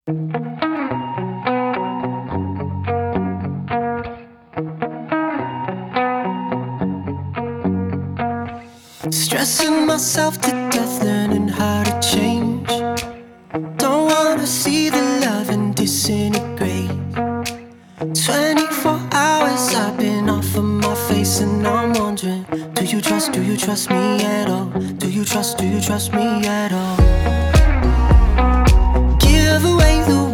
Stressing myself to death, learning how to change. Don't wanna see the love and disintegrate. 24 hours I've been off of my face and I'm wondering, do you trust me at all? Do you trust me at all? Give away the